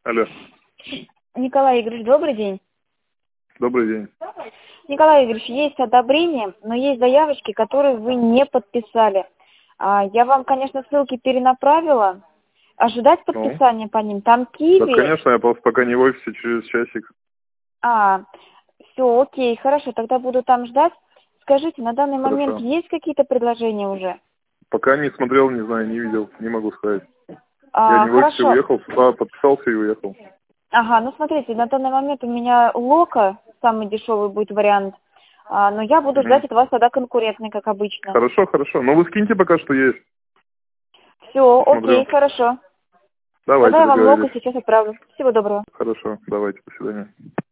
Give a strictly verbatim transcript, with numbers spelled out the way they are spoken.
Алло. Николай Игоревич, добрый день. Добрый день. Николай Игоревич, есть одобрение, но есть заявочки, которые вы не подписали. А, Я вам, конечно, ссылки перенаправила. Ожидать Ну? подписания по ним. Там Да, Киви. конечно, я просто пока не в офисе, через часик. А, все, окей, хорошо, тогда буду там ждать. Скажите, на данный момент Хорошо. есть какие-то предложения уже? Пока не смотрел, не знаю, не видел, не могу сказать. Я А, не в офисе, хорошо. уехал, сюда подписался и уехал. Ага, ну смотрите, на данный момент у меня Лока, самый дешевый будет вариант. А, но я буду ждать Мгм. от вас тогда конкурентный, как обычно. Хорошо, хорошо. Ну вы скиньте пока что есть. Все, окей, Посмотрю. хорошо. Тогда Давайте, я вам Локу договорились. сейчас отправлю. Всего доброго. Хорошо, давайте, до свидания.